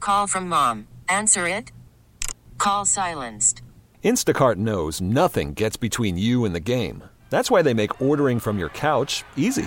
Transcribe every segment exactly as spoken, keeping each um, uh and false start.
Call from mom. Answer it. Call silenced. Instacart knows nothing gets between you and the game. That's why they make ordering from your couch easy.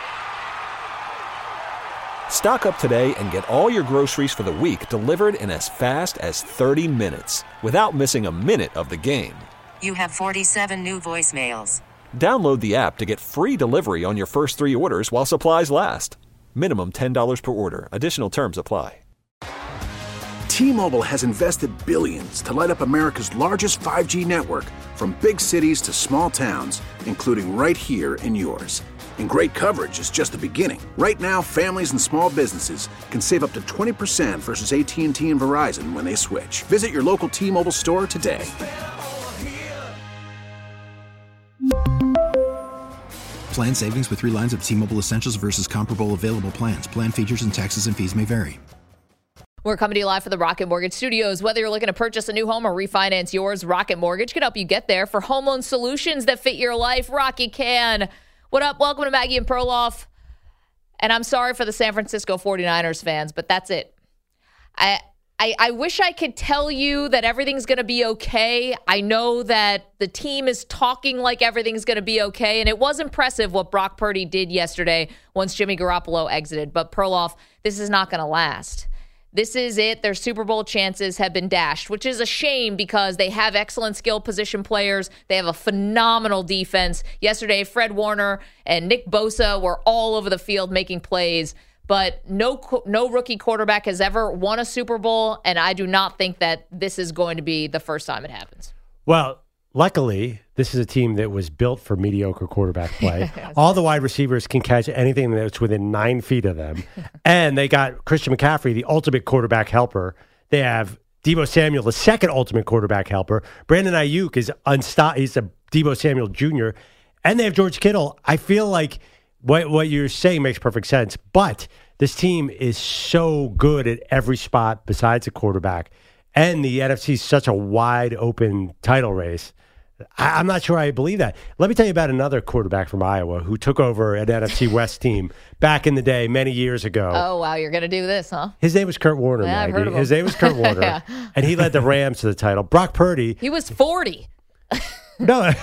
Stock up today and get all your groceries for the week delivered in as fast as thirty minutes without missing a minute of the game. You have forty-seven new voicemails. Download the app to get free delivery on your first three orders while supplies last. Minimum ten dollars per order. Additional terms apply. T-Mobile has invested billions to light up America's largest five G network, from big cities to small towns, including right here in yours. And great coverage is just the beginning. Right now, families and small businesses can save up to twenty percent versus A T and T and Verizon when they switch. Visit your local T-Mobile store today. Plan savings with three lines of T-Mobile Essentials versus comparable available plans. Plan features and taxes and fees may vary. We're coming to you live from the Rocket Mortgage Studios. Whether you're looking to purchase a new home or refinance yours, Rocket Mortgage can help you get there. For home loan solutions that fit your life, Rocket can. What up? Welcome to Maggie and Perloff. And I'm sorry for the San Francisco forty-niners fans, but that's it. I I, I wish I could tell you that everything's going to be okay. I know that the team is talking like everything's going to be okay, and it was impressive what Brock Purdy did yesterday once Jimmy Garoppolo exited. But Perloff, this is not going to last. This is it. Their Super Bowl chances have been dashed, which is a shame because they have excellent skill position players. They have a phenomenal defense. Yesterday, Fred Warner and Nick Bosa were all over the field making plays, but no no rookie quarterback has ever won a Super Bowl, and I do not think that this is going to be the first time it happens. Well, luckily, this is a team that was built for mediocre quarterback play. All the wide receivers can catch anything that's within nine feet of them. And they got Christian McCaffrey, the ultimate quarterback helper. They have Deebo Samuel, the second ultimate quarterback helper. Brandon Ayuk is unstoppable. He's a Deebo Samuel Junior And they have George Kittle. I feel like what, what you're saying makes perfect sense. But this team is so good at every spot besides the quarterback. And the N F C is such a wide open title race. I, I'm not sure I believe that. Let me tell you about another quarterback from Iowa who took over an N F C West team back in the day, many years ago. Oh, wow. You're going to do this, huh? His name was Kurt Warner. Yeah, I've heard of him. His name was Kurt Warner. Yeah. And he led the Rams to the title. Brock Purdy. He was forty. No,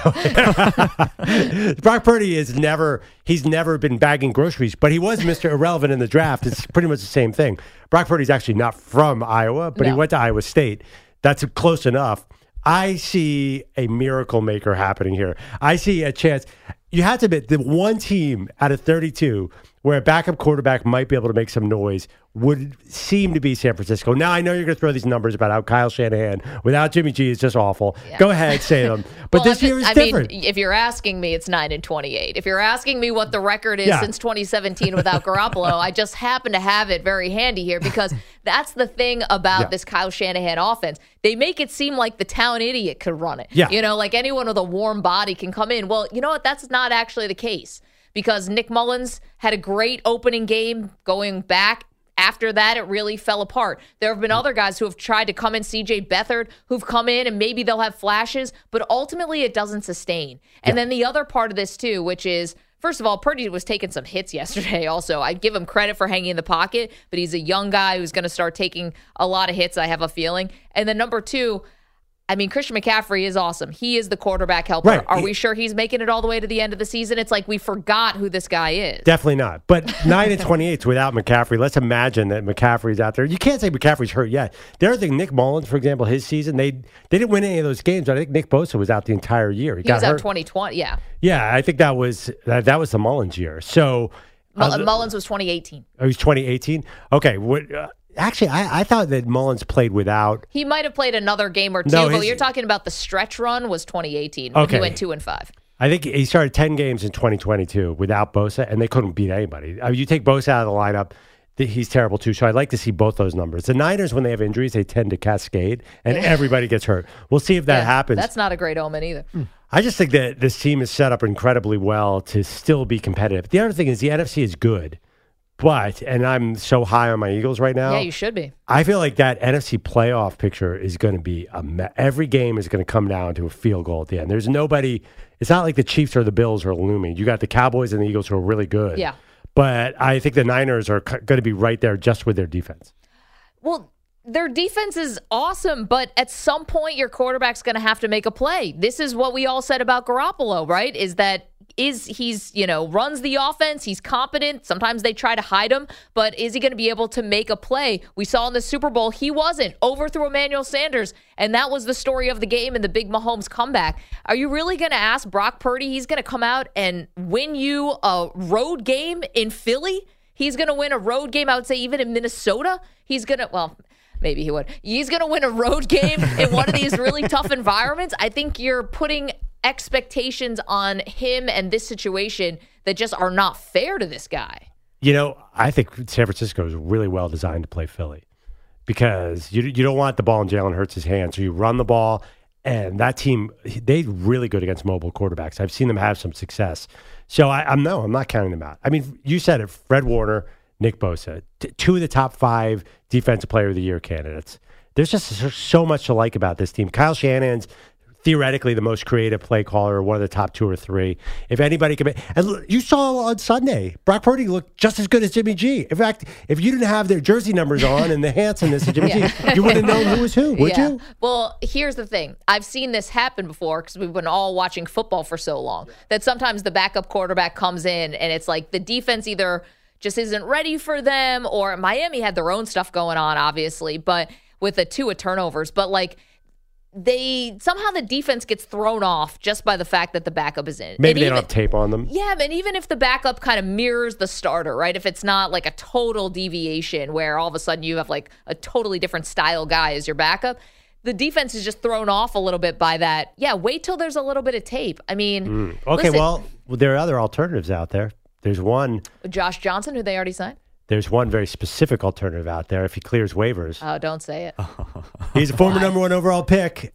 Brock Purdy is never, he's never been bagging groceries, but he was Mister Irrelevant in the draft. It's pretty much the same thing. Brock Purdy's actually not from Iowa, but no. He went to Iowa State. That's close enough. I see a miracle maker happening here. I see a chance. You have to admit, the one team out of thirty-two where a backup quarterback might be able to make some noise would seem to be San Francisco. Now, I know you're going to throw these numbers about how Kyle Shanahan without Jimmy G is just awful. Yeah. Go ahead, say them. But well, this year is I different. Mean, if you're asking me, it's nine and twenty-eight. If you're asking me what the record is yeah. since twenty seventeen without Garoppolo, I just happen to have it very handy here because that's the thing about yeah. this Kyle Shanahan offense. They make it seem like the town idiot could run it. Yeah. You know, like anyone with a warm body can come in. Well, you know what? That's not actually the case because Nick Mullins had a great opening game going back. After that, it really fell apart. There have been other guys who have tried to come in, C J Beathard, who've come in and maybe they'll have flashes, but ultimately it doesn't sustain. And yeah. then the other part of this too, which is, first of all, Purdy was taking some hits yesterday also. I give him credit for hanging in the pocket, but he's a young guy who's going to start taking a lot of hits, I have a feeling. And then number two, I mean, Christian McCaffrey is awesome. He is the quarterback helper. Right. Are he, we sure he's making it all the way to the end of the season? It's like we forgot who this guy is. Definitely not. But nine and twenty-eight without McCaffrey. Let's imagine that McCaffrey's out there. You can't say McCaffrey's hurt yet. The other thing, Nick Mullins, for example, his season, they they didn't win any of those games. I think Nick Bosa was out the entire year. He, he got was hurt. out twenty twenty, yeah. Yeah, I think that was that, that was the Mullins year. So uh, Mullins was twenty eighteen. Oh, he was twenty eighteen? Okay. What? Uh, Actually, I, I thought that Mullins played without. He might have played another game or two, no, but his, you're talking about the stretch run was twenty eighteen when okay. he went two and five. I think he started ten games in twenty twenty-two without Bosa, and they couldn't beat anybody. I mean, you take Bosa out of the lineup, he's terrible too. So I'd like to see both those numbers. The Niners, when they have injuries, they tend to cascade, and everybody gets hurt. We'll see if that yeah, happens. That's not a great omen either. I just think that this team is set up incredibly well to still be competitive. The other thing is the N F C is good. But, and I'm so high on my Eagles right now. Yeah, you should be. I feel like that N F C playoff picture is going to be, a me- every game is going to come down to a field goal at the end. There's nobody, it's not like the Chiefs or the Bills are looming. You got the Cowboys and the Eagles who are really good. Yeah. But I think the Niners are c- going to be right there just with their defense. Well, their defense is awesome, but at some point your quarterback's going to have to make a play. This is what we all said about Garoppolo, right? Is that is he's, you know, runs the offense, he's competent. Sometimes they try to hide him, but is he going to be able to make a play? We saw in the Super Bowl, he wasn't. Overthrew Emmanuel Sanders, and that was the story of the game in the big Mahomes comeback. Are you really going to ask Brock Purdy, he's going to come out and win you a road game in Philly? He's going to win a road game, I would say, even in Minnesota. He's going to, well, maybe he would. He's going to win a road game in one of these really tough environments. I think you're putting expectations on him and this situation that just are not fair to this guy. You know, I think San Francisco is really well designed to play Philly because you you don't want the ball in Jalen Hurts' hands. So you run the ball, and that team, they're really good against mobile quarterbacks. I've seen them have some success. So I, I'm no, I'm not counting them out. I mean, you said it, Fred Warner, Nick Bosa, t- two of the top five defensive player of the year candidates. There's just so much to like about this team. Kyle Shanahan's theoretically the most creative play caller, one of the top two or three. If anybody can, and look, you saw on Sunday, Brock Purdy looked just as good as Jimmy G. In fact, if you didn't have their jersey numbers on and the handsomeness of Jimmy yeah. G, you wouldn't have known who was who, would yeah. you? Well, here's the thing. I've seen this happen before because we've been all watching football for so long that sometimes the backup quarterback comes in and it's like the defense either just isn't ready for them, or Miami had their own stuff going on, obviously, but with the two turnovers, but like, they somehow the defense gets thrown off just by the fact that the backup is in. Maybe and they even, don't have tape on them. Yeah, and even if the backup kind of mirrors the starter, right? If it's not like a total deviation where all of a sudden you have like a totally different style guy as your backup, the defense is just thrown off a little bit by that. Yeah, wait till there's a little bit of tape. I mean, mm. okay, listen, well, there are other alternatives out there. There's one. Josh Johnson, who they already signed. There's one very specific alternative out there if he clears waivers. Oh, don't say it. He's a former number one overall pick.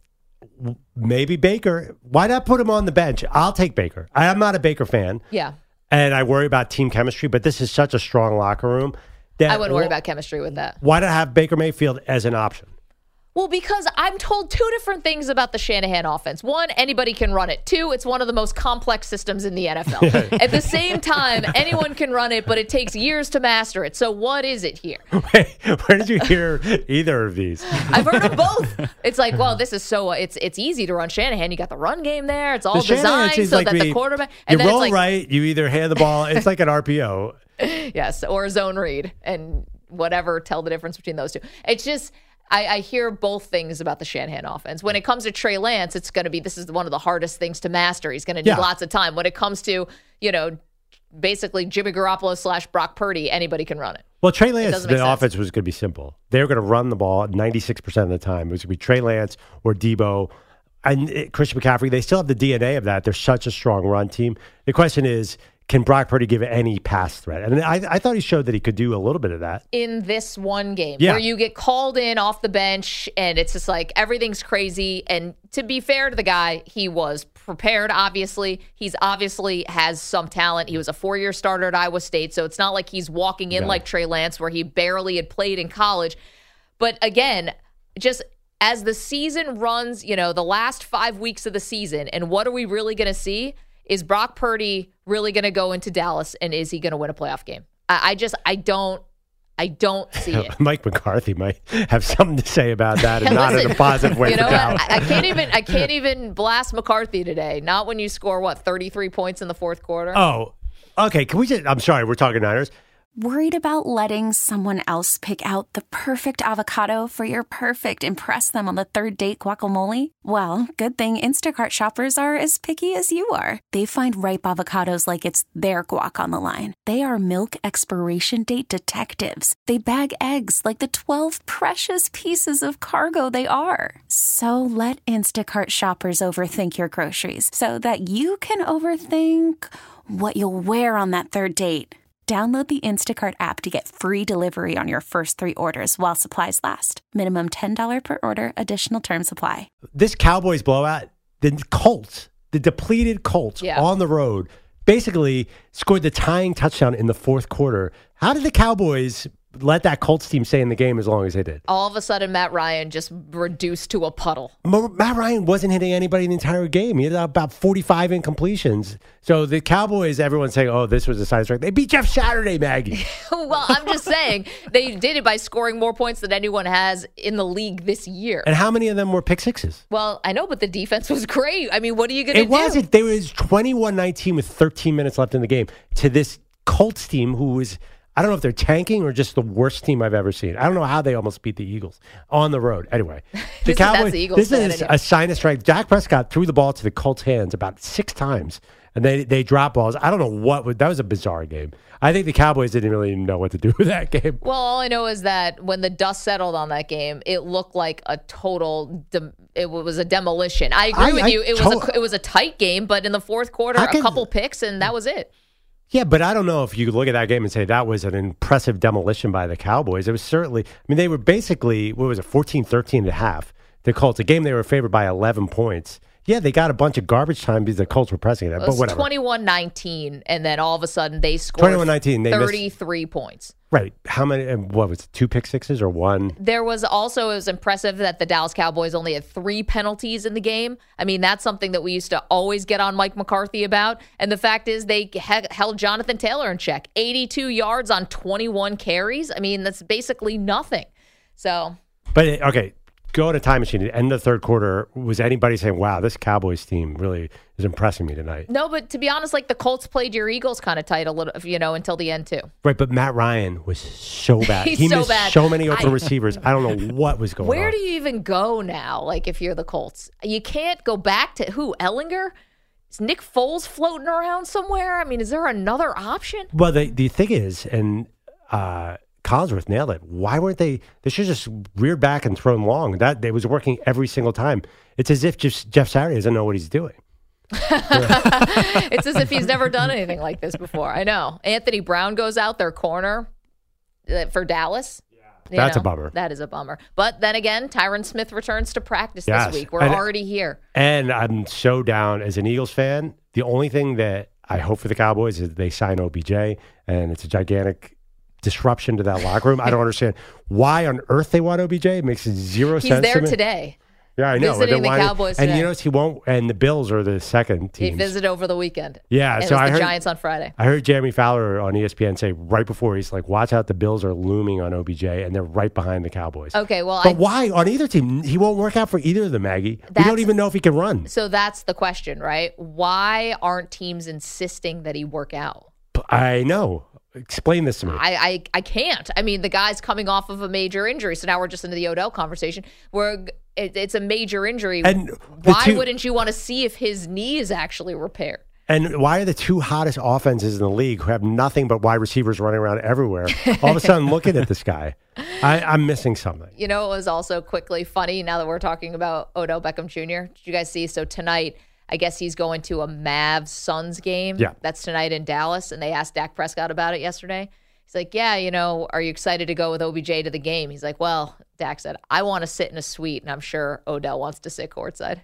Maybe Baker. Why not put him on the bench? I'll take Baker. I'm not a Baker fan. Yeah. And I worry about team chemistry, but this is such a strong locker room that I wouldn't worry about chemistry with that. Why not have Baker Mayfield as an option? Well, because I'm told two different things about the Shanahan offense. One, anybody can run it. Two, it's one of the most complex systems in the N F L. At the same time, anyone can run it, but it takes years to master it. So what is it here? Wait, where did you hear either of these? I've heard of both. It's like, well, this is so, uh, it's it's easy to run Shanahan. You got the run game there. It's all the designed so like that we, the quarterback. And you then roll it's like, right, you either hand the ball, it's like an R P O. Yes, or a zone read and whatever, tell the difference between those two. It's just, I, I hear both things about the Shanahan offense. When it comes to Trey Lance, it's going to be, this is one of the hardest things to master. He's going to need yeah. lots of time. When it comes to, you know, basically Jimmy Garoppolo slash Brock Purdy, anybody can run it. Well, Trey Lance, the offense was going to be simple. They were going to run the ball ninety-six percent of the time. It was going to be Trey Lance or Debo and it, Christian McCaffrey. They still have the D N A of that. They're such a strong run team. The question is, can Brock Purdy give any pass threat? And I, I thought he showed that he could do a little bit of that. In this one game, yeah. where you get called in off the bench and it's just like everything's crazy. And to be fair to the guy, he was prepared, obviously. He's obviously has some talent. He was a four-year starter at Iowa State, so it's not like he's walking in no. like Trey Lance where he barely had played in college. But again, just as the season runs, you know, the last five weeks of the season, and what are we really going to see? Is Brock Purdy really going to go into Dallas, and is he going to win a playoff game? I, I just, I don't, I don't see it. Mike McCarthy might have something to say about that, and not in a positive way. You know, for Dallas. I, I can't even, I can't even blast McCarthy today. Not when you score what thirty-three points in the fourth quarter. Oh, okay. Can we just? I'm sorry, we're talking Niners. Worried about letting someone else pick out the perfect avocado for your perfect impress them on the third date guacamole? Well, good thing Instacart shoppers are as picky as you are. They find ripe avocados like it's their guac on the line. They are milk expiration date detectives. They bag eggs like the twelve precious pieces of cargo they are. So let Instacart shoppers overthink your groceries so that you can overthink what you'll wear on that third date. Download the Instacart app to get free delivery on your first three orders while supplies last. Minimum ten dollars per order. Additional terms apply. This Cowboys blowout, the Colts, the depleted Colts yeah. on the road, basically scored the tying touchdown in the fourth quarter. How did the Cowboys let that Colts team stay in the game as long as they did. All of a sudden, Matt Ryan just reduced to a puddle. Matt Ryan wasn't hitting anybody the entire game. He had about forty-five incompletions. So the Cowboys, everyone's saying, oh, this was a sign of strength. They beat Jeff Saturday, Maggie. Well, I'm just saying they did it by scoring more points than anyone has in the league this year. And how many of them were pick sixes? Well, I know, but the defense was great. I mean, what are you going to do? It wasn't. They was twenty-one nineteen with thirteen minutes left in the game to this Colts team who was, I don't know if they're tanking or just the worst team I've ever seen. I don't know how they almost beat the Eagles on the road. Anyway, the this Cowboys. Is, the Eagles this fan, is anyway. a sign of strength. Dak Prescott threw the ball to the Colts' hands about six times, and they they dropped balls. I don't know what was, that was a bizarre game. I think the Cowboys didn't really know what to do with that game. Well, all I know is that when the dust settled on that game, it looked like a total. De- it was a demolition. I agree I, with I you. It to- was a, it was a tight game, but in the fourth quarter, How a can- couple picks, and that was it. Yeah, but I don't know if you look at that game and say that was an impressive demolition by the Cowboys. It was certainly, I mean, they were basically, what was it, fourteen thirteen and a half. The Colts, a game they were favored by eleven points. Yeah, they got a bunch of garbage time because the Colts were pressing it, It but was whatever. twenty-one nineteen, and then all of a sudden they scored twenty-one nineteen, they missed- thirty-three points. Right. How many, and what was it, two pick sixes or one? There was also, it was impressive that the Dallas Cowboys only had three penalties in the game. I mean, that's something that we used to always get on Mike McCarthy about. And the fact is they he- held Jonathan Taylor in check. eighty-two yards on twenty-one carries. I mean, that's basically nothing. So. But, okay, go to time machine. At the end of the third quarter, was anybody saying, wow, this Cowboys team really is impressing me tonight? No, but to be honest, like the Colts played your Eagles kind of tight a little, you know, until the end too. Right, but Matt Ryan was so bad. He's he so missed bad. so many open I- receivers. I don't know what was going Where on. do you even go now? Like if you're the Colts, you can't go back to who? Ellinger? Is Nick Foles floating around somewhere? I mean, is there another option? Well, the, the thing is, and uh, Collinsworth nailed it. Why weren't they? They should have just reared back and thrown long. That it was working every single time. It's as if just Jeff Saturday doesn't know what he's doing. It's as if he's never done anything like this before. I know. Anthony Brown goes out their corner uh, for Dallas. You That's a know, bummer. That is a bummer. But then again, Tyron Smith returns to practice Yes. this week. We're And- already here. And I'm so down as an Eagles fan. The only thing that I hope for the Cowboys is they sign O B J, and it's a gigantic disruption to that locker room. I don't understand why on earth they want O B J. It makes zero He's sense there to me. today. Yeah, I know. visiting And the why- Cowboys and today. you notice he won't. And the Bills are the second He team. visited over the weekend. Yeah, And so it was I the heard Giants on Friday. I heard Jeremy Fowler on E S P N say right before, he's like, watch out, the Bills are looming on O B J, and they're right behind the Cowboys. Okay, well, But I, why on either team? He won't work out for either of them, Maggie. We That's- don't even know if he can run. so that's the question, right? Why aren't teams insisting that he work out? I know. Explain this to me. I, I, I can't. I mean, the guy's coming off of a major injury, so now we're just into the Odell conversation where it, it's a major injury. And the why two- wouldn't you want to see if his knee is actually repaired? And why are the two hottest offenses in the league who have nothing but wide receivers running around everywhere all of a sudden looking at this guy? I, I'm missing something. You know, it was also quickly funny now that we're talking about Odell Beckham Junior Did you guys see? So tonight, I guess he's going to a Mavs Suns game. Yeah. That's tonight in Dallas. And they asked Dak Prescott about it yesterday. He's like, yeah, you know, are you excited to go with O B J to the game? He's like, well, Dak said, I want to sit in a suite, and I'm sure Odell wants to sit courtside.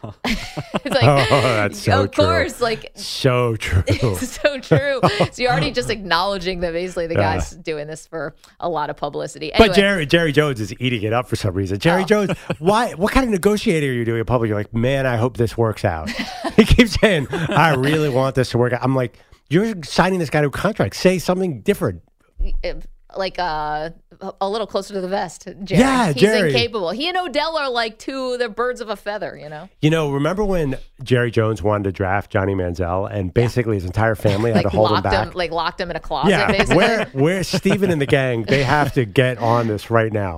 It's like, Oh, that's so of true. course, like, So true. it's so true. So you're already just acknowledging that basically the Yeah. guy's doing this for a lot of publicity. But Anyway, Jerry Jerry Jones is eating it up for some reason. Jerry Oh. Jones, why? What kind of negotiator are you doing in public? You're like, man, I hope this works out. He keeps saying, I really want this to work out. I'm like, you're signing this guy to a contract. Say something different. if- like uh, a little closer to the vest, Jerry. Yeah, He's Jerry. incapable. He and Odell are like two, they're birds of a feather, you know? You know, remember when Jerry Jones wanted to draft Johnny Manziel and basically his entire family had Like to hold him locked back? him, like locked him in a closet, Yeah, basically. where where Steven and the gang, they have to get on this right now.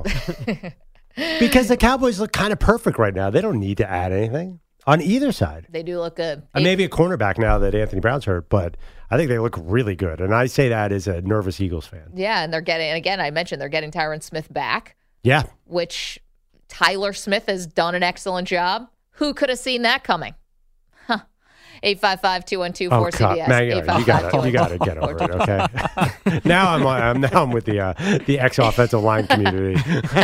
Because the Cowboys look kind of perfect right now. They don't need to add anything on either side. They do look good. And maybe a cornerback now that Anthony Brown's hurt, but I think they look really good. And I say that as a nervous Eagles fan. Yeah, and they're getting, and again, I mentioned they're getting Tyron Smith back, Yeah. which Tyler Smith has done an excellent job. Who could have seen that coming? Huh. eight five five, two one two, four C B S. Oh, you got you got to get over it, okay? now I'm I'm now I'm with the uh, the ex offensive line community.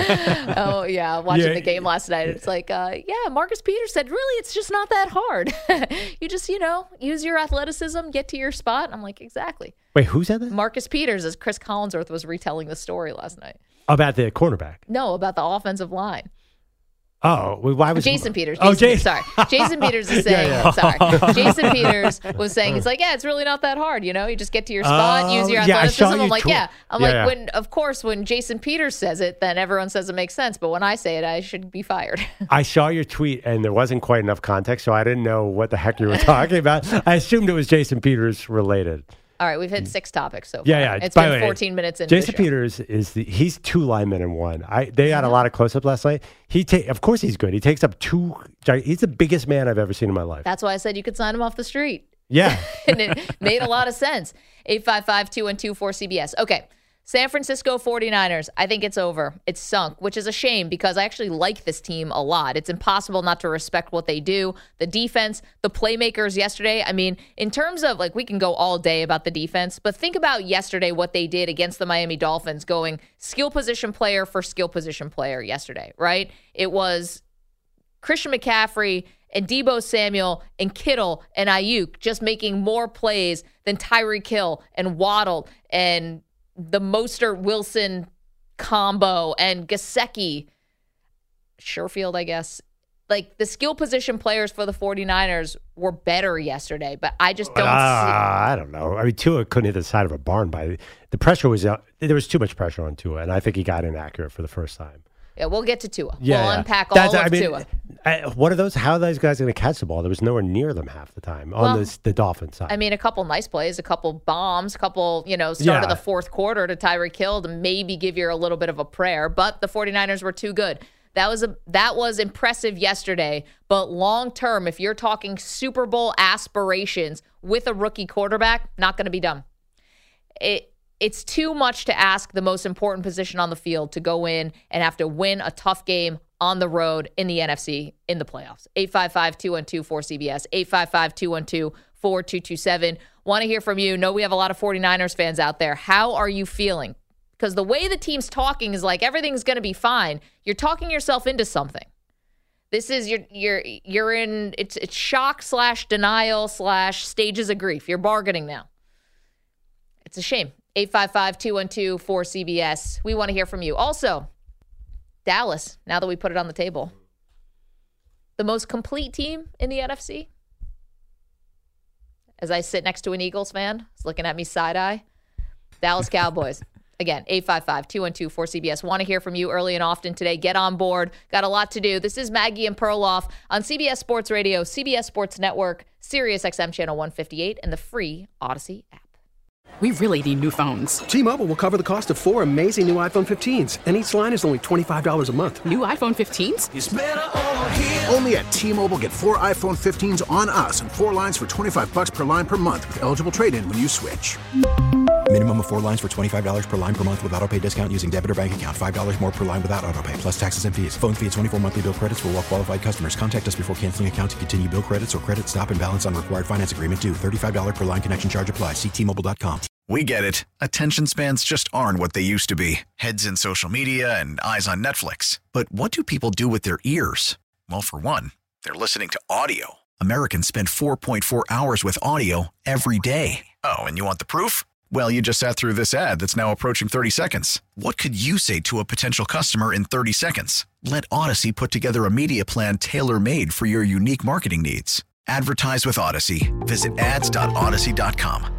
Oh yeah, watching Yeah. the game last night, it's like, uh, yeah, Marcus Peters said, really, it's just not that hard. You just, you know, use your athleticism, get to your spot. And I'm like, exactly. Wait, who said that? Marcus Peters, as Chris Collinsworth was retelling the story last night. About the cornerback. No, about the offensive line. Oh, well, why was Jason Peters. Oh, Jason, Jason. Sorry. Jason Peters is saying, Yeah, yeah. sorry. Jason Peters was saying, it's like, yeah, it's really not that hard. You know, you just get to your spot, Oh, use your yeah, I athleticism. saw you I'm like, tweet- yeah. I'm Yeah, like, yeah. when, of course, when Jason Peters says it, then everyone says it makes sense. But when I say it, I should be fired. I saw your tweet and there wasn't quite enough context, so I didn't know what the heck you were talking about. I assumed it was Jason Peters related. All right, we've hit six topics so far. Yeah, yeah. It's By been the way, fourteen minutes into Jason the show. Peters is the he's two linemen in one. I they had a lot of close up last night. He take of course he's good. He takes up two. He's the biggest man I've ever seen in my life. That's why I said you could sign him off the street. Yeah, And it made a lot of sense. eight five five, two one two, four C B S. Okay. San Francisco forty-niners, I think it's over. It's sunk, which is a shame because I actually like this team a lot. It's impossible not to respect what they do. The defense, the playmakers yesterday. I mean, in terms of, like, we can go all day about the defense, but think about yesterday what they did against the Miami Dolphins, going skill position player for skill position player yesterday, right? It was Christian McCaffrey and Deebo Samuel and Kittle and Ayuk just making more plays than Tyreek Hill and Waddle and the Mostert-Wilson combo and Gesicki, Sherfield, I guess. Like, the skill position players for the forty-niners were better yesterday, but I just don't uh, see. I don't know. I mean, Tua couldn't hit the side of a barn by the pressure was uh, there was too much pressure on Tua, and I think he got inaccurate for the first time. Yeah, we'll get to Tua. Yeah, we'll yeah. unpack That's- all of I mean, Tua. I, what are those? How are those guys going to catch the ball? There was nowhere near them half the time on Well, this, the Dolphin side. I mean, a couple nice plays, a couple bombs, a couple, you know, start of Yeah. the fourth quarter to Tyreek Hill to maybe give you a little bit of a prayer, but the forty-niners were too good. That was a that was impressive yesterday, but long term, if you're talking Super Bowl aspirations with a rookie quarterback, not going to be done. It it's too much to ask the most important position on the field to go in and have to win a tough game on the road in the N F C in the playoffs. eight five five, two one two, four C B S, eight five five, two one two, four two two seven. Want to hear from you. Know we have a lot of forty-niners fans out there. How are you feeling? Because the way the team's talking is like everything's going to be fine. You're talking yourself into something. This is you're you're you're in it's it's shock slash denial slash stages of grief. You're bargaining now. It's a shame. eight five five, two one two, four C B S. We want to hear from you. Also, Dallas, now that we put it on the table, the most complete team in the N F C. As I sit next to an Eagles fan, he's looking at me side-eye. Dallas Cowboys. Again, eight five five, two one two, four C B S. Want to hear from you early and often today. Get on board. Got a lot to do. This is Maggie and Perloff on C B S Sports Radio, C B S Sports Network, Sirius X M Channel one fifty-eight, and the free Odyssey app. We really need new phones. T-Mobile will cover the cost of four amazing new iPhone fifteens, and each line is only twenty-five dollars a month. New iPhone fifteens? It's better over here. Only at T-Mobile, get four iPhone fifteens on us and four lines for twenty-five bucks per line per month with eligible trade-in when you switch. Minimum of four lines for twenty-five dollars per line per month with autopay discount using debit or bank account. five dollars more per line without autopay, plus taxes and fees. Phone fee at twenty-four monthly bill credits for well-qualified customers. Contact us before canceling account to continue bill credits or credit stop and balance on required finance agreement due. thirty-five dollars per line connection charge applies. See T Mobile dot com. We get it. Attention spans just aren't what they used to be. Heads in social media and eyes on Netflix. But what do people do with their ears? Well, for one, they're listening to audio. Americans spend four point four hours with audio every day. Oh, and you want the proof? Well, you just sat through this ad that's now approaching thirty seconds. What could you say to a potential customer in thirty seconds? Let Odyssey put together a media plan tailor-made for your unique marketing needs. Advertise with Odyssey. Visit ads dot odyssey dot com.